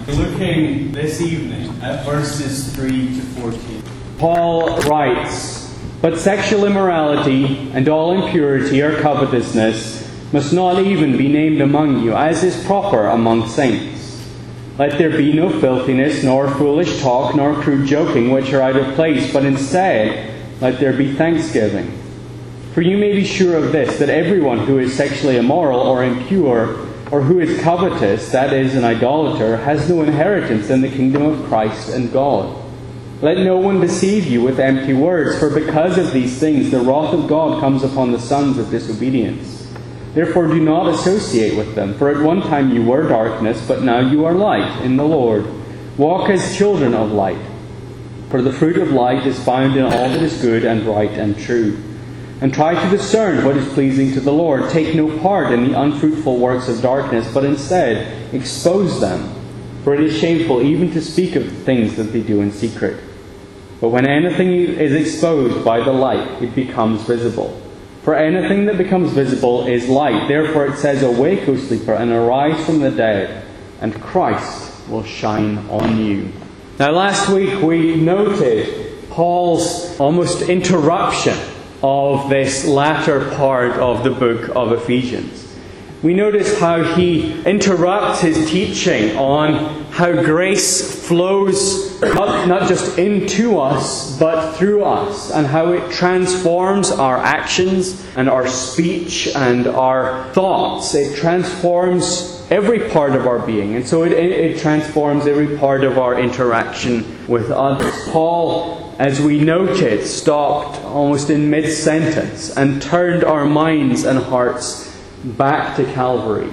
looking this evening at verses 3 to 14. Paul writes, "But sexual immorality and all impurity or covetousness must not even be named among you, as is proper among saints. Let there be no filthiness, nor foolish talk, nor crude joking, which are out of place, but instead let there be thanksgiving. For you may be sure of this, that everyone who is sexually immoral or impure, or who is covetous, that is, an idolater, has no inheritance in the kingdom of Christ and God. Let no one deceive you with empty words, for because of these things the wrath of God comes upon the sons of disobedience. Therefore do not associate with them, for at one time you were darkness, but now you are light in the Lord. Walk as children of light, for the fruit of light is found in all that is good and right and true. And try to discern what is pleasing to the Lord. Take no part in the unfruitful works of darkness, but instead expose them. For it is shameful even to speak of things that they do in secret. But when anything is exposed by the light, it becomes visible. For anything that becomes visible is light. Therefore it says, Awake, O sleeper, and arise from the dead, and Christ will shine on you." Now last week we noted Paul's almost interruption of this latter part of the book of Ephesians. We notice how he interrupts his teaching on how grace flows not just into us, but through us, and how it transforms our actions and our speech and our thoughts. It transforms every part of our being, and so it transforms every part of our interaction with others. Paul, as we noted, stopped almost in mid-sentence and turned our minds and hearts back to Calvary,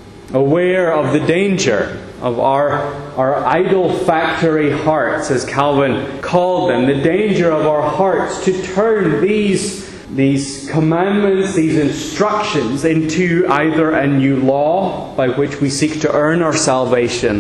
aware of the danger of our idol factory hearts, as Calvin called them, the danger of our hearts to turn these commandments, these instructions, into either a new law by which we seek to earn our salvation,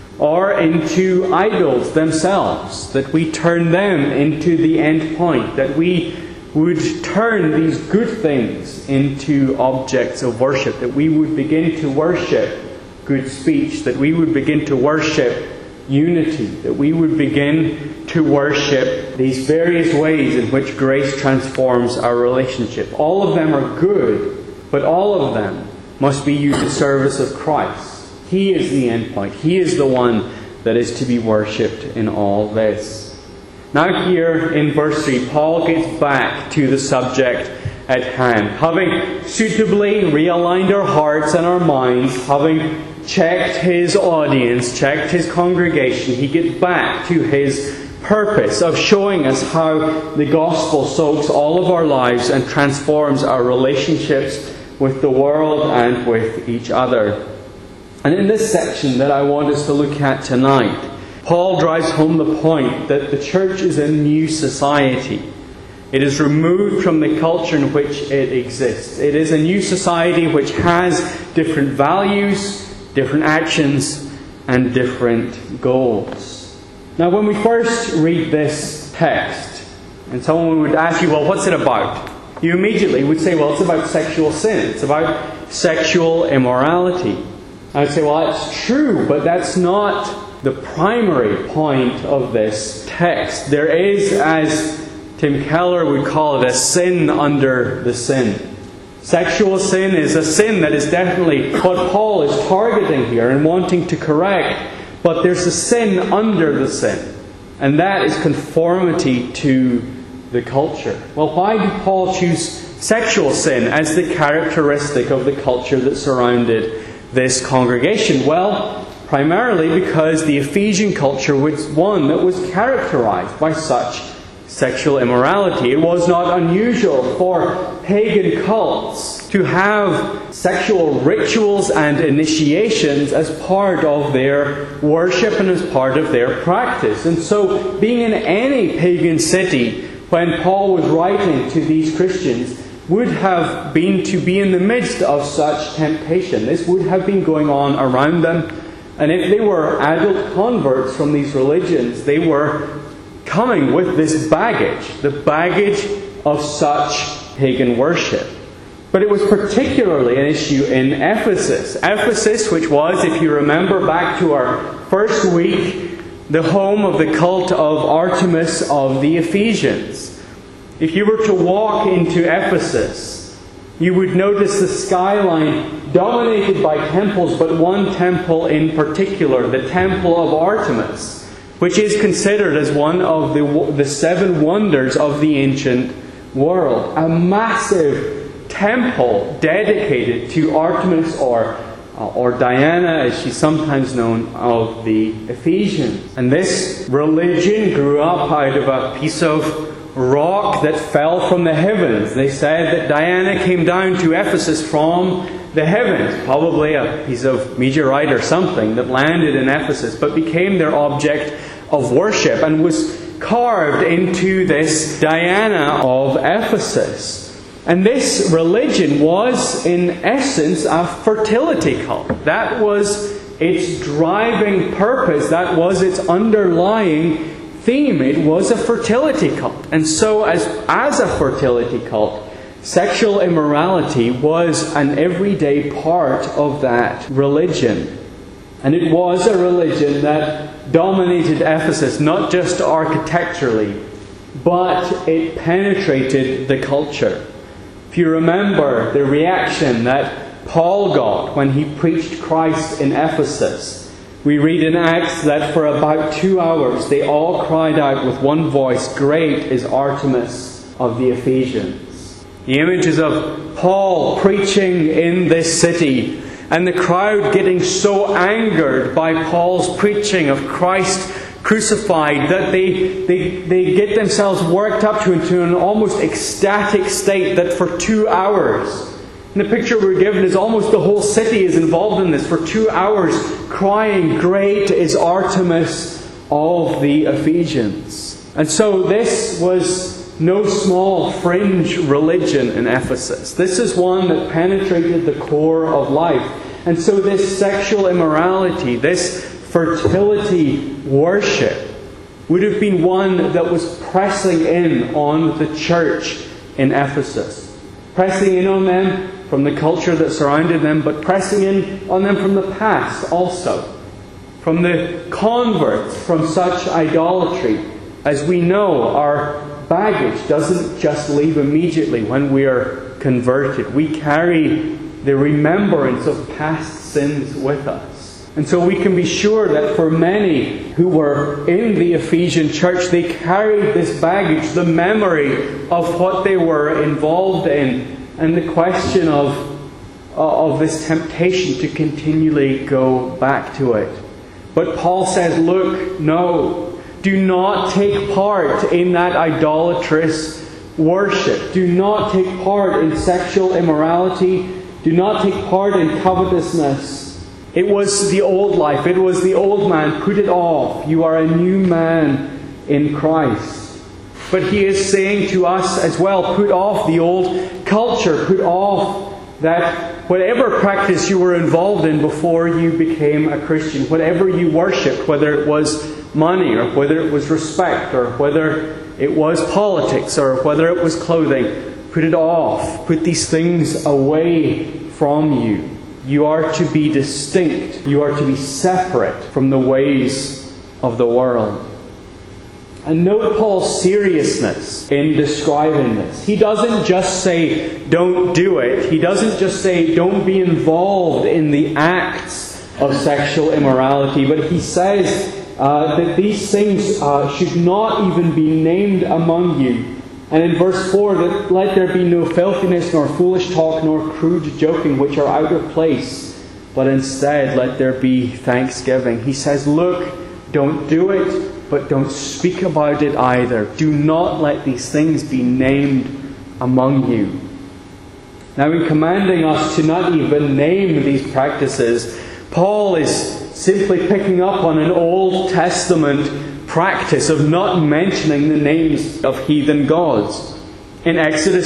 or into idols themselves, that we turn them into the end point, that we would turn these good things into objects of worship, that we would begin to worship good speech, that we would begin to worship unity, that we would begin to worship these various ways in which grace transforms our relationship. All of them are good, but all of them must be used in service of Christ. He is the end point. He is the one that is to be worshipped in all this. Now here in verse 3, Paul gets back to the subject at hand. Having suitably realigned our hearts and our minds, having checked his audience, checked his congregation, he gets back to his purpose of showing us how the gospel soaks all of our lives and transforms our relationships with the world and with each other. And in this section that I want us to look at tonight, Paul drives home the point that the church is a new society. It is removed from the culture in which it exists. It is a new society which has different values, different actions, and different goals. Now, when we first read this text, and someone would ask you, well, what's it about? You immediately would say, well, it's about sexual sin. It's about sexual immorality. I would say, well, that's true, but that's not the primary point of this text. There is, as Tim Keller would call it, a sin under the sin. Sexual sin is a sin that is definitely what Paul is targeting here and wanting to correct. But there's a sin under the sin, and that is conformity to the culture. Well, why did Paul choose sexual sin as the characteristic of the culture that surrounded this congregation? Well, primarily because the Ephesian culture was one that was characterized by such sexual immorality. It was not unusual for pagan cults to have sexual rituals and initiations as part of their worship and as part of their practice. And so, being in any pagan city when Paul was writing to these Christians would have been to be in the midst of such temptation. This would have been going on around them. And if they were adult converts from these religions, they were coming with this baggage, the baggage of such pagan worship. But it was particularly an issue in Ephesus. Ephesus, which was, if you remember back to our first week, the home of the cult of Artemis of the Ephesians. If you were to walk into Ephesus, you would notice the skyline dominated by temples, but one temple in particular, the Temple of Artemis, which is considered as one of the seven wonders of the ancient world. A massive temple dedicated to Artemis or Diana, as she's sometimes known, of the Ephesians. And this religion grew up out of a piece of rock that fell from the heavens. They said that Diana came down to Ephesus from the heavens, probably a piece of meteorite or something that landed in Ephesus, but became their object of worship and was carved into this Diana of Ephesus. And this religion was, in essence, a fertility cult. That was its driving purpose. That was its underlying theme. It was a fertility cult. And so, as a fertility cult, sexual immorality was an everyday part of that religion. And it was a religion that dominated Ephesus, not just architecturally, but it penetrated the culture. If you remember the reaction that Paul got when he preached Christ in Ephesus, we read in Acts that for about 2 hours they all cried out with one voice, "Great is Artemis of the Ephesians." The images of Paul preaching in this city and the crowd getting so angered by Paul's preaching of Christ crucified that they get themselves worked up into an almost ecstatic state that for 2 hours, and the picture we're given is almost the whole city is involved in this, for 2 hours crying, "Great is Artemis of the Ephesians." And so this was no small fringe religion in Ephesus. This is one that penetrated the core of life. And so this sexual immorality, this fertility worship, would have been one that was pressing in on the church in Ephesus. Pressing in on them from the culture that surrounded them, but pressing in on them from the past also. From the converts from such idolatry. As we know, our baggage doesn't just leave immediately when we are converted. We carry the remembrance of past sins with us. And so we can be sure that for many who were in the Ephesian church, they carried this baggage, the memory of what they were involved in, and the question of this temptation to continually go back to it. But Paul says, look, no, do not take part in that idolatrous worship. Do not take part in sexual immorality. Do not take part in covetousness. It was the old life. It was the old man. Put it off. You are a new man in Christ. But he is saying to us as well, put off the old culture. Put off that whatever practice you were involved in before you became a Christian, whatever you worshipped, whether it was money or whether it was respect or whether it was politics or whether it was clothing, put it off. Put these things away from you. You are to be distinct. You are to be separate from the ways of the world. And note Paul's seriousness in describing this. He doesn't just say, don't do it. He doesn't just say, don't be involved in the acts of sexual immorality. But he says that these things should not even be named among you. And in verse 4, that let there be no filthiness, nor foolish talk, nor crude joking, which are out of place, but instead let there be thanksgiving. He says, look, don't do it, but don't speak about it either. Do not let these things be named among you. Now, in commanding us to not even name these practices, Paul is simply picking up on an Old Testament practice of not mentioning the names of heathen gods. In Exodus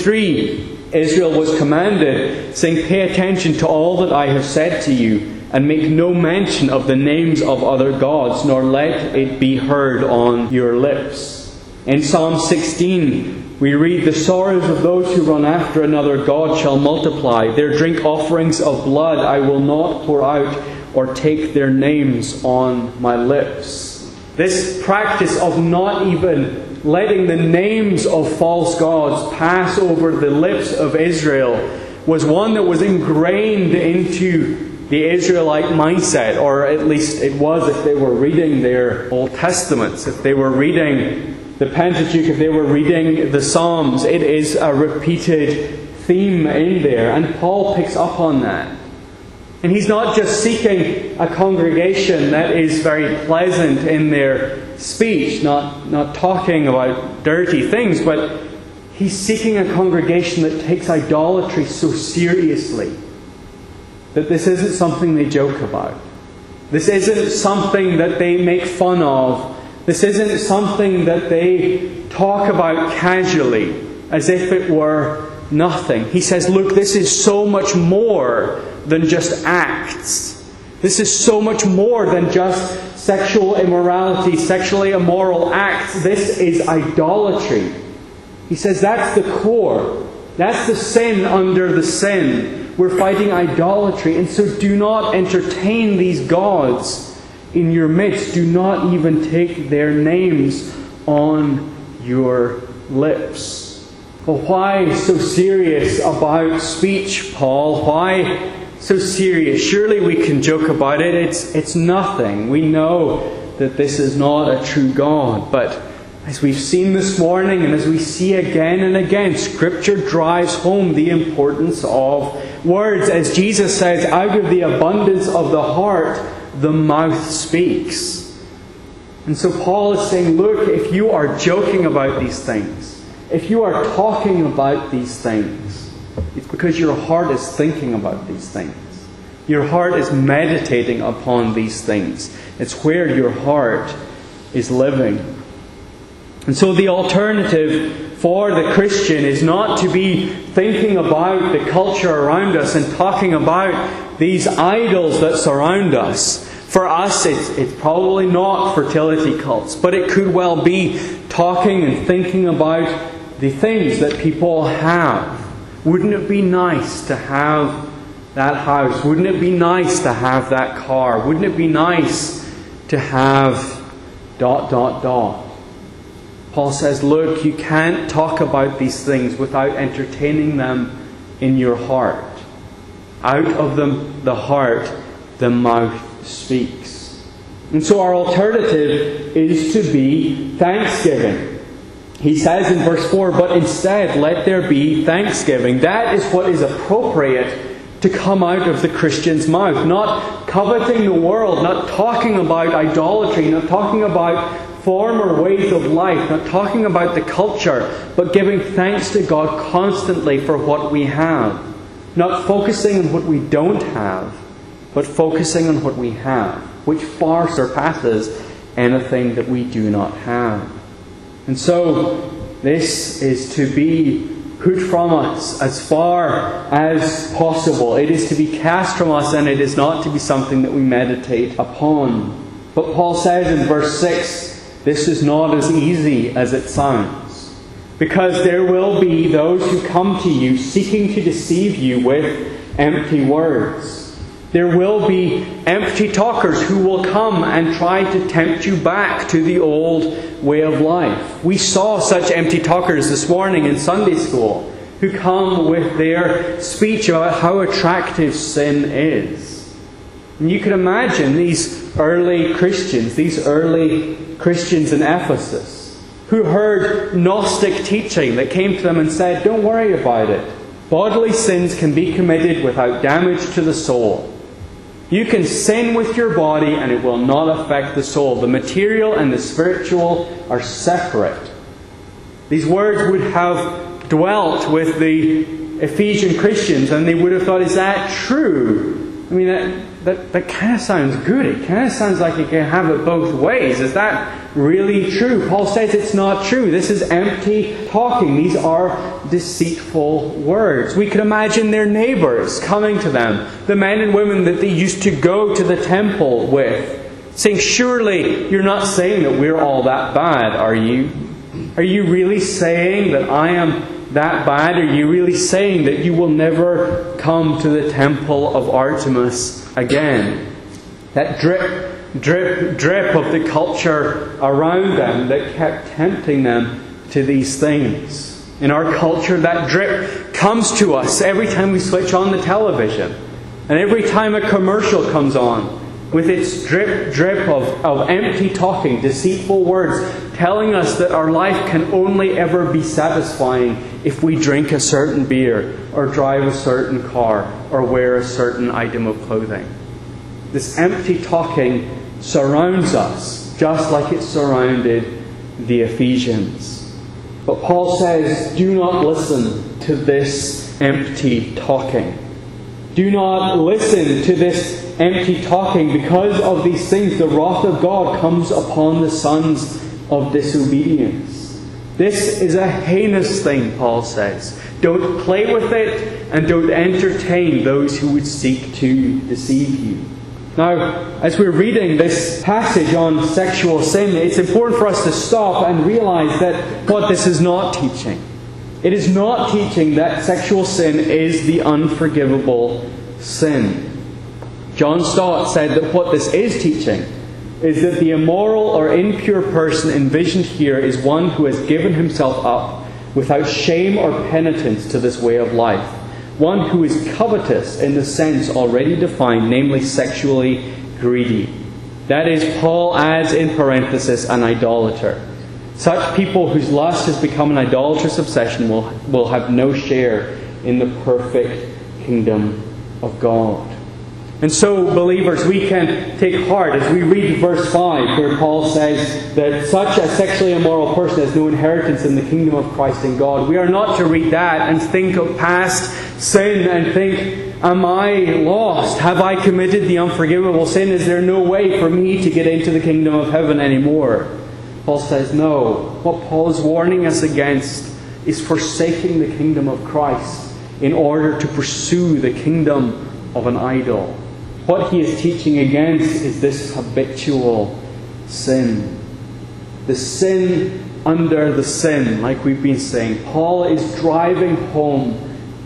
23, Israel was commanded, saying, pay attention to all that I have said to you, and make no mention of the names of other gods, nor let it be heard on your lips. In Psalm 16, we read, "The sorrows of those who run after another God shall multiply. Their drink offerings of blood I will not pour out, or take their names on my lips." This practice of not even letting the names of false gods pass over the lips of Israel was one that was ingrained into the Israelite mindset, or at least it was if they were reading their Old Testaments, if they were reading the Pentateuch, if they were reading the Psalms. It is a repeated theme in there, and Paul picks up on that. And he's not just seeking a congregation that is very pleasant in their speech, not talking about dirty things, but he's seeking a congregation that takes idolatry so seriously that this isn't something they joke about. This isn't something that they make fun of. This isn't something that they talk about casually as if it were nothing. He says, look, this is so much more than just acts. This is so much more than just sexual immorality, sexually immoral acts. This is idolatry. He says that's the core. That's the sin under the sin. We're fighting idolatry. And so do not entertain these gods in your midst. Do not even take their names on your lips. Well, why so serious about speech, Paul? Why so serious? Surely we can joke about it. It's nothing. We know that this is not a true God. But as we've seen this morning, and as we see again and again, Scripture drives home the importance of words. As Jesus says, out of the abundance of the heart, the mouth speaks. And so Paul is saying, look, if you are joking about these things, if you are talking about these things, it's because your heart is thinking about these things. Your heart is meditating upon these things. It's where your heart is living. And so the alternative for the Christian is not to be thinking about the culture around us and talking about these idols that surround us. For us, it's probably not fertility cults, but it could well be talking and thinking about the things that people have. Wouldn't it be nice to have that house? Wouldn't it be nice to have that car? Wouldn't it be nice to have ... Paul says, look, you can't talk about these things without entertaining them in your heart. Out of the heart, the mouth speaks. And so our alternative is to be thanksgiving. He says in verse 4, but instead let there be thanksgiving. That is what is appropriate to come out of the Christian's mouth. Not coveting the world, not talking about idolatry, not talking about former ways of life, not talking about the culture, but giving thanks to God constantly for what we have. Not focusing on what we don't have, but focusing on what we have, which far surpasses anything that we do not have. And so, this is to be put from us as far as possible. It is to be cast from us, and it is not to be something that we meditate upon. But Paul says in verse 6, this is not as easy as it sounds. Because there will be those who come to you seeking to deceive you with empty words. There will be empty talkers who will come and try to tempt you back to the old way of life. We saw such empty talkers this morning in Sunday school who come with their speech about how attractive sin is. And you can imagine these early Christians in Ephesus, who heard Gnostic teaching that came to them and said, don't worry about it. Bodily sins can be committed without damage to the soul. You can sin with your body and it will not affect the soul. The material and the spiritual are separate. These words would have dwelt with the Ephesian Christians, and they would have thought, is that true? I mean, that kind of sounds good. It kind of sounds like you can have it both ways. Is that really true? Paul says it's not true. This is empty talking. These are deceitful words. We could imagine their neighbours coming to them, the men and women that they used to go to the temple with, saying, surely you're not saying that we're all that bad, are you? Are you really saying that I am that bad? Are you really saying that you will never come to the temple of Artemis again? That drip, drip, drip of the culture around them that kept tempting them to these things. In our culture, that drip comes to us every time we switch on the television. And every time a commercial comes on, with its drip, drip of empty talking, deceitful words, telling us that our life can only ever be satisfying if we drink a certain beer, or drive a certain car, or wear a certain item of clothing. This empty talking surrounds us, just like it surrounded the Ephesians. But Paul says, do not listen to this empty talking. Do not listen to this empty talking. Because of these things, the wrath of God comes upon the sons of disobedience. This is a heinous thing, Paul says. Don't play with it, and don't entertain those who would seek to deceive you. Now, as we're reading this passage on sexual sin, it's important for us to stop and realize that what this is not teaching. It is not teaching that sexual sin is the unforgivable sin. John Stott said that what this is teaching is that the immoral or impure person envisioned here is one who has given himself up without shame or penitence to this way of life. One who is covetous in the sense already defined, namely sexually greedy. That is, Paul adds in parenthesis, an idolater. Such people whose lust has become an idolatrous obsession will have no share in the perfect kingdom of God. And so, believers, we can take heart as we read verse 5, where Paul says that such a sexually immoral person has no inheritance in the kingdom of Christ and God. We are not to read that and think of past sin and think, am I lost? Have I committed the unforgivable sin? Is there no way for me to get into the kingdom of heaven anymore? Paul says, no. What Paul is warning us against is forsaking the kingdom of Christ in order to pursue the kingdom of an idol. What he is teaching against is this habitual sin. The sin under the sin, like we've been saying. Paul is driving home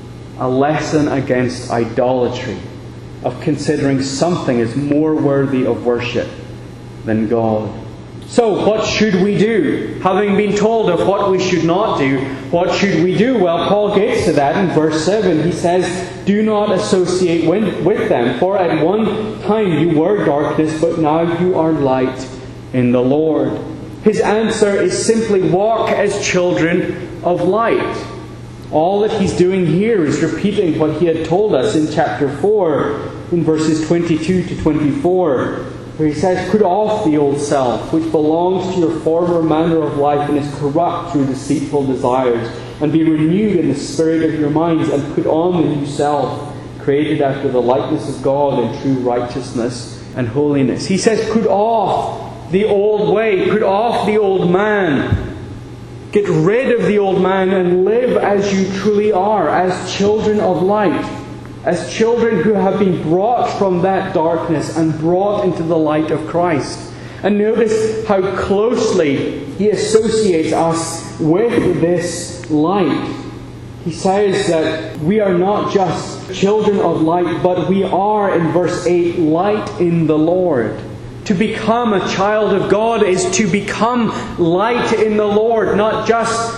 a lesson against idolatry, of considering something as more worthy of worship than God. So, what should we do? Having been told of what we should not do, what should we do? Well, Paul gets to that in verse 7. He says, do not associate with them, for at one time you were darkness, but now you are light in the Lord. His answer is simply walk as children of light. All that he's doing here is repeating what he had told us in chapter 4, in verses 22 to 24. Where he says, put off the old self, which belongs to your former manner of life and is corrupt through deceitful desires, and be renewed in the spirit of your minds, and put on the new self, created after the likeness of God in true righteousness and holiness. He says, put off the old way, put off the old man. Get rid of the old man and live as you truly are, as children of light. As children who have been brought from that darkness and brought into the light of Christ. And notice how closely he associates us with this light. He says that we are not just children of light, but we are, in verse 8, light in the Lord. To become a child of God is to become light in the Lord, not just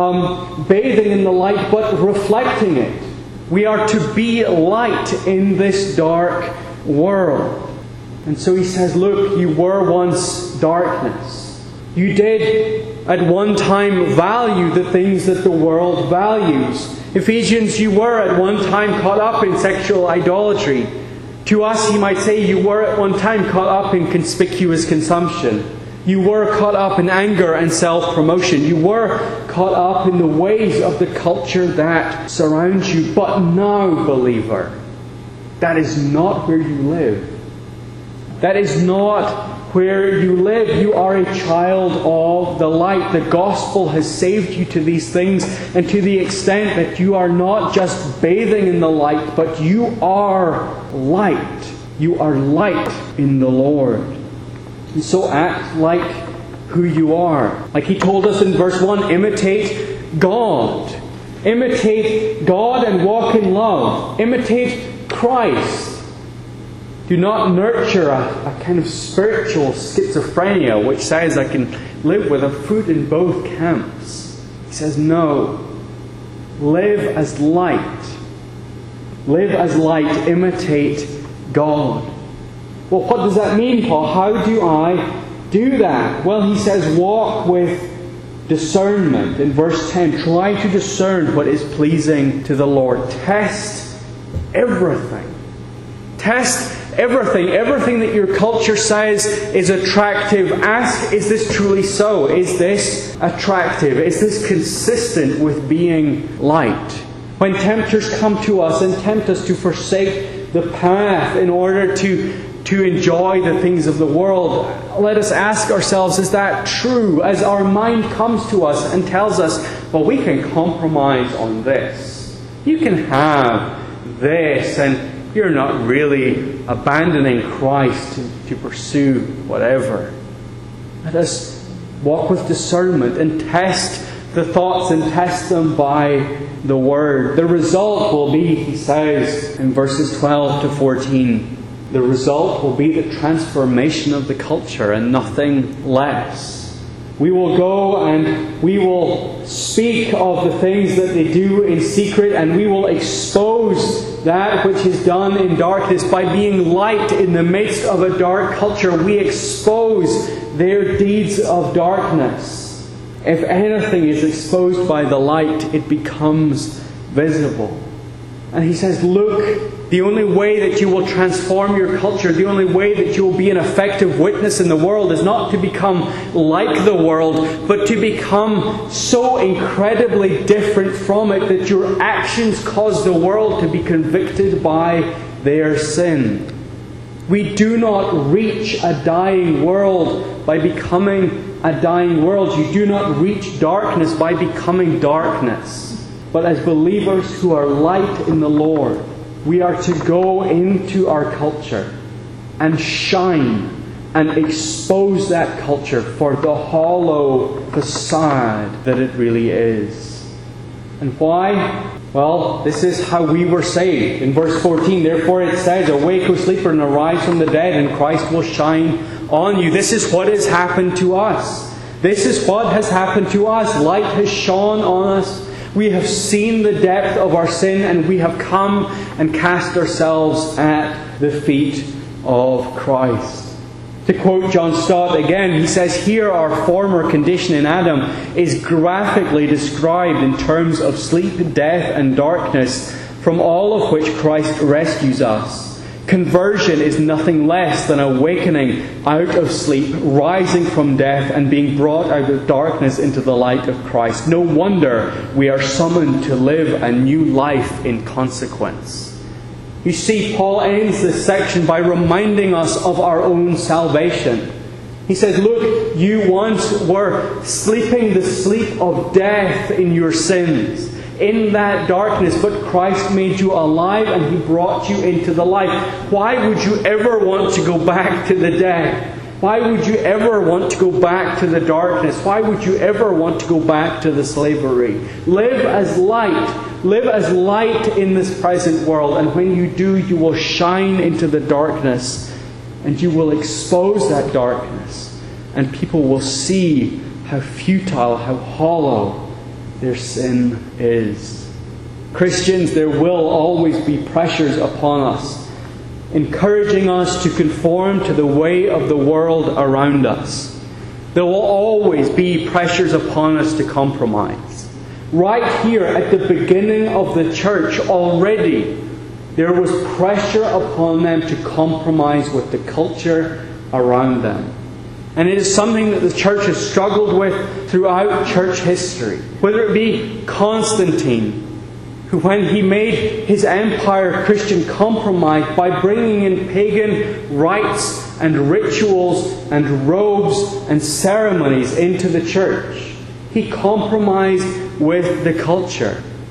bathing in the light, but reflecting it. We are to be light in this dark world. And so he says, look, you were once darkness. You did at one time value the things that the world values. Ephesians, you were at one time caught up in sexual idolatry. To us, he might say, you were at one time caught up in conspicuous consumption. You were caught up in anger and self-promotion. You were caught up in the ways of the culture that surrounds you. But now, believer, that is not where you live. That is not where you live. You are a child of the light. The gospel has saved you to these things, and to the extent that you are not just bathing in the light, but you are light. You are light in the Lord. And so act like who you are. Like he told us in verse 1, imitate God. Imitate God and walk in love. Imitate Christ. Do not nurture a kind of spiritual schizophrenia which says I can live with a foot in both camps. He says, no. Live as light. Live as light. Imitate God. Well, what does that mean, Paul? How do I do that? Well, he says, walk with discernment. In verse 10, try to discern what is pleasing to the Lord. Test everything. Test everything. Everything that your culture says is attractive. Ask, is this truly so? Is this attractive? Is this consistent with being light? When tempters come to us and tempt us to forsake the path in order to enjoy the things of the world, let us ask ourselves, is that true? As our mind comes to us and tells us, well, we can compromise on this. You can have this, and you're not really abandoning Christ to pursue whatever. Let us walk with discernment and test the thoughts and test them by the Word. The result will be, he says in verses 12 to 14, the result will be the transformation of the culture and nothing less. We will go and we will speak of the things that they do in secret, and we will expose that which is done in darkness. By being light in the midst of a dark culture, we expose their deeds of darkness. If anything is exposed by the light, it becomes visible. And he says, look, the only way that you will transform your culture, the only way that you will be an effective witness in the world is not to become like the world, but to become so incredibly different from it that your actions cause the world to be convicted by their sin. We do not reach a dying world by becoming a dying world. You do not reach darkness by becoming darkness. But as believers who are light in the Lord, we are to go into our culture and shine and expose that culture for the hollow facade that it really is. And why? Well, this is how we were saved. In verse 14, therefore it says, awake, O sleeper, and arise from the dead, and Christ will shine on you. This is what has happened to us. This is what has happened to us. Light has shone on us. We have seen the depth of our sin, and we have come and cast ourselves at the feet of Christ. To quote John Stott again, he says, here our former condition in Adam is graphically described in terms of sleep, death, and darkness, from all of which Christ rescues us. Conversion is nothing less than awakening out of sleep, rising from death, and being brought out of darkness into the light of Christ. No wonder we are summoned to live a new life in consequence. You see, Paul ends this section by reminding us of our own salvation. He says, look, you once were sleeping the sleep of death in your sins, in that darkness, but Christ made you alive and He brought you into the light. Why would you ever want to go back to the dead? Why would you ever want to go back to the darkness? Why would you ever want to go back to the slavery? Live as light. Live as light in this present world. And when you do, you will shine into the darkness. And you will expose that darkness. And people will see how futile, how hollow their sin is. Christians, there will always be pressures upon us, encouraging us to conform to the way of the world around us. There will always be pressures upon us to compromise. Right here at the beginning of the church already, there was pressure upon them to compromise with the culture around them. And it is something that the church has struggled with throughout church history. Whether it be Constantine, who when he made his empire Christian, compromised by bringing in pagan rites and rituals and robes and ceremonies into the church. He compromised with the culture.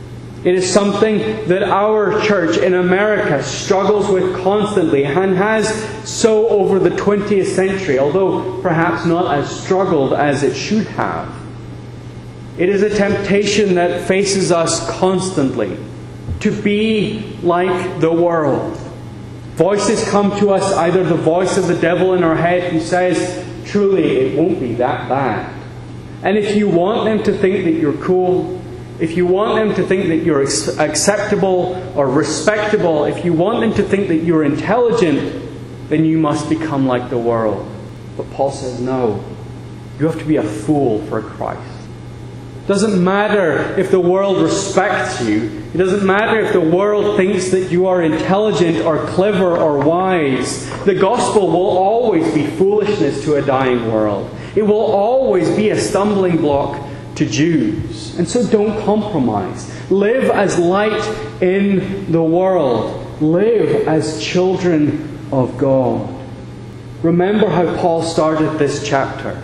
It is something that our church in America struggles with constantly and has so over the 20th century, although perhaps not as struggled as it should have. It is a temptation that faces us constantly to be like the world. Voices come to us, either the voice of the devil in our head who says, truly it won't be that bad. And if you want them to think that you're cool, if you want them to think that you're acceptable or respectable, if you want them to think that you're intelligent, then you must become like the world. But Paul says, no, you have to be a fool for Christ. It doesn't matter if the world respects you. It doesn't matter if the world thinks that you are intelligent or clever or wise. The gospel will always be foolishness to a dying world. It will always be a stumbling block to Jews. And so don't compromise. Live as light in the world. Live as children of God. Remember how Paul started this chapter.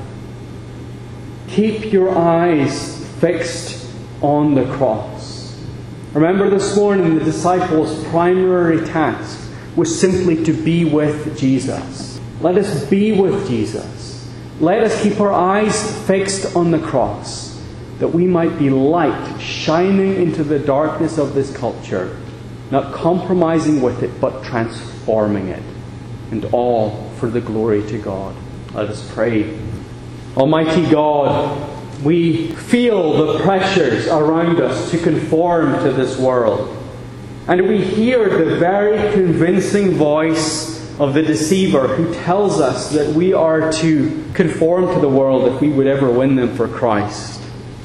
Keep your eyes fixed on the cross. Remember this morning the disciples' primary task was simply to be with Jesus. Let us be with Jesus. Let us keep our eyes fixed on the cross, that we might be light shining into the darkness of this culture, not compromising with it, but transforming it, and all for the glory to God. Let us pray. Almighty God, we feel the pressures around us to conform to this world, and we hear the very convincing voice of the deceiver who tells us that we are to conform to the world if we would ever win them for Christ.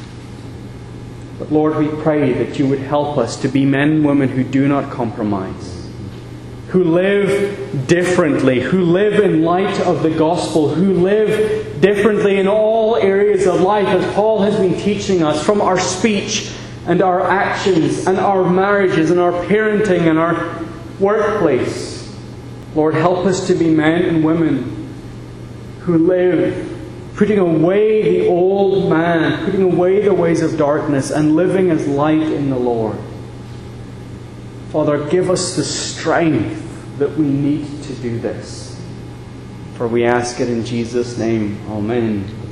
But Lord, we pray that you would help us to be men and women who do not compromise, who live differently, who live in light of the gospel, who live differently in all areas of life, as Paul has been teaching us, from our speech and our actions and our marriages and our parenting and our workplace. Lord, help us to be men and women who live putting away the old man, putting away the ways of darkness, and living as light in the Lord. Father, give us the strength that we need to do this. For we ask it in Jesus' name. Amen.